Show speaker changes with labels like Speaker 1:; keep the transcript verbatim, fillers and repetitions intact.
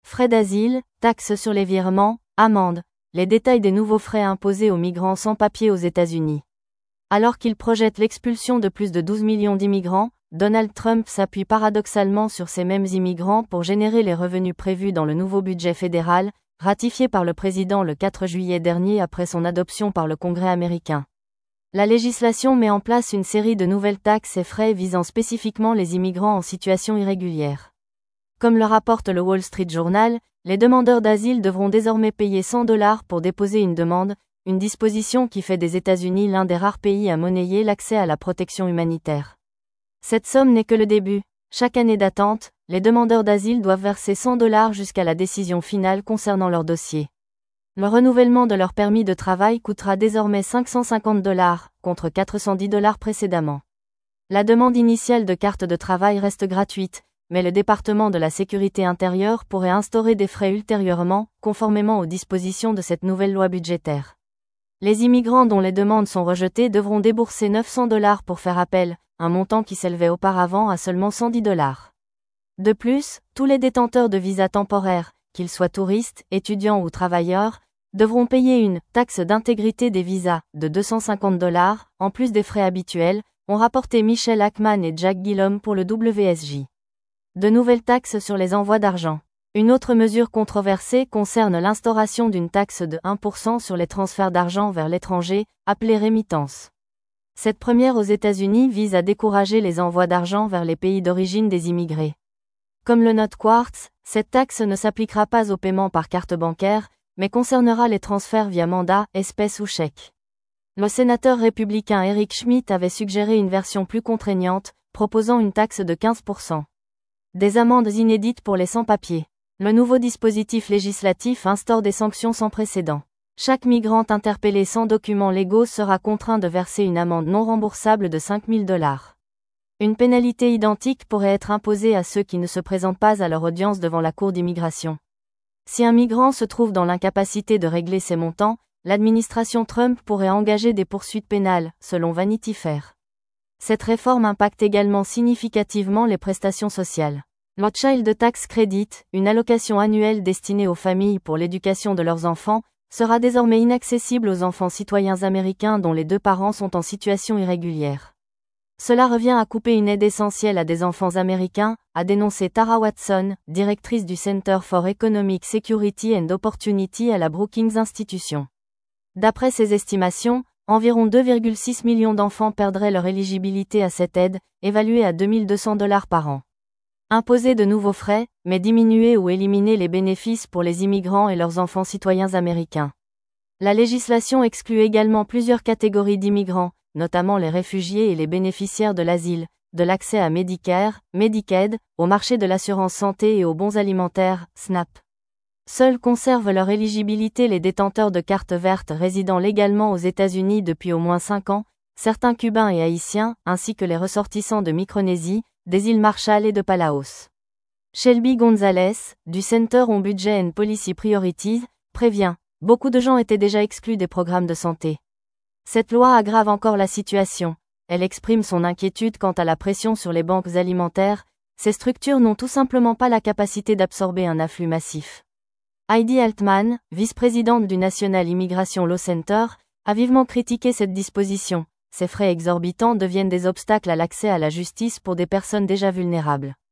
Speaker 1: Frais d'asile, taxes sur les virements, amendes, les détails des nouveaux frais imposés aux migrants sans papier aux États-Unis. Alors qu'il projette l'expulsion de plus de douze millions d'immigrants, Donald Trump s'appuie paradoxalement sur ces mêmes immigrants pour générer les revenus prévus dans le nouveau budget fédéral, ratifié par le président le quatre juillet dernier après son adoption par le Congrès américain. La législation met en place une série de nouvelles taxes et frais visant spécifiquement les immigrants en situation irrégulière. Comme le rapporte le Wall Street Journal, les demandeurs d'asile devront désormais payer cent dollars pour déposer une demande, une disposition qui fait des États-Unis l'un des rares pays à monnayer l'accès à la protection humanitaire. Cette somme n'est que le début. Chaque année d'attente, les demandeurs d'asile doivent verser cent dollars jusqu'à la décision finale concernant leur dossier. Le renouvellement de leur permis de travail coûtera désormais cinq cent cinquante dollars, contre quatre cent dix dollars précédemment. La demande initiale de carte de travail reste gratuite, mais le département de la Sécurité intérieure pourrait instaurer des frais ultérieurement, conformément aux dispositions de cette nouvelle loi budgétaire. Les immigrants dont les demandes sont rejetées devront débourser neuf cents dollars pour faire appel, un montant qui s'élevait auparavant à seulement cent dix dollars. De plus, tous les détenteurs de visas temporaires, qu'ils soient touristes, étudiants ou travailleurs, devront payer une « taxe d'intégrité des visas » de deux cent cinquante dollars, en plus des frais habituels, ont rapporté Michelle Ackman et Jack Gillum pour le W S J. De nouvelles taxes sur les envois d'argent. Une autre mesure controversée concerne l'instauration d'une taxe de un pour cent sur les transferts d'argent vers l'étranger, appelée rémittance. Cette première aux États-Unis vise à décourager les envois d'argent vers les pays d'origine des immigrés. Comme le note Quartz, cette taxe ne s'appliquera pas au paiement par carte bancaire, mais concernera les transferts via mandat, espèces ou chèque. Le sénateur républicain Eric Schmitt avait suggéré une version plus contraignante, proposant une taxe de quinze pour cent. Des amendes inédites pour les sans-papiers. Le nouveau dispositif législatif instaure des sanctions sans précédent. Chaque migrant interpellé sans documents légaux sera contraint de verser une amende non remboursable de cinq mille dollars. Une pénalité identique pourrait être imposée à ceux qui ne se présentent pas à leur audience devant la Cour d'immigration. Si un migrant se trouve dans l'incapacité de régler ses montants, l'administration Trump pourrait engager des poursuites pénales, selon Vanity Fair. Cette réforme impacte également significativement les prestations sociales. Le Child Tax Credit, une allocation annuelle destinée aux familles pour l'éducation de leurs enfants, sera désormais inaccessible aux enfants citoyens américains dont les deux parents sont en situation irrégulière. Cela revient à couper une aide essentielle à des enfants américains, a dénoncé Tara Watson, directrice du Center for Economic Security and Opportunity à la Brookings Institution. D'après ses estimations, environ deux virgule six millions d'enfants perdraient leur éligibilité à cette aide, évaluée à deux mille deux cents dollars par an. Imposer de nouveaux frais, mais diminuer ou éliminer les bénéfices pour les immigrants et leurs enfants citoyens américains. La législation exclut également plusieurs catégories d'immigrants, notamment les réfugiés et les bénéficiaires de l'asile, de l'accès à Medicare, Medicaid, au marché de l'assurance santé et aux bons alimentaires, SNAP. Seuls conservent leur éligibilité les détenteurs de cartes vertes résidant légalement aux États-Unis depuis au moins cinq ans, certains Cubains et Haïtiens, ainsi que les ressortissants de Micronésie, des îles Marshall et de Palaos. Shelby Gonzalez, du Center on Budget and Policy Priorities, prévient, beaucoup de gens étaient déjà exclus des programmes de santé. Cette loi aggrave encore la situation. Elle exprime son inquiétude quant à la pression sur les banques alimentaires. Ces structures n'ont tout simplement pas la capacité d'absorber un afflux massif. Heidi Altman, vice-présidente du National Immigration Law Center, a vivement critiqué cette disposition. Ces frais exorbitants deviennent des obstacles à l'accès à la justice pour des personnes déjà vulnérables.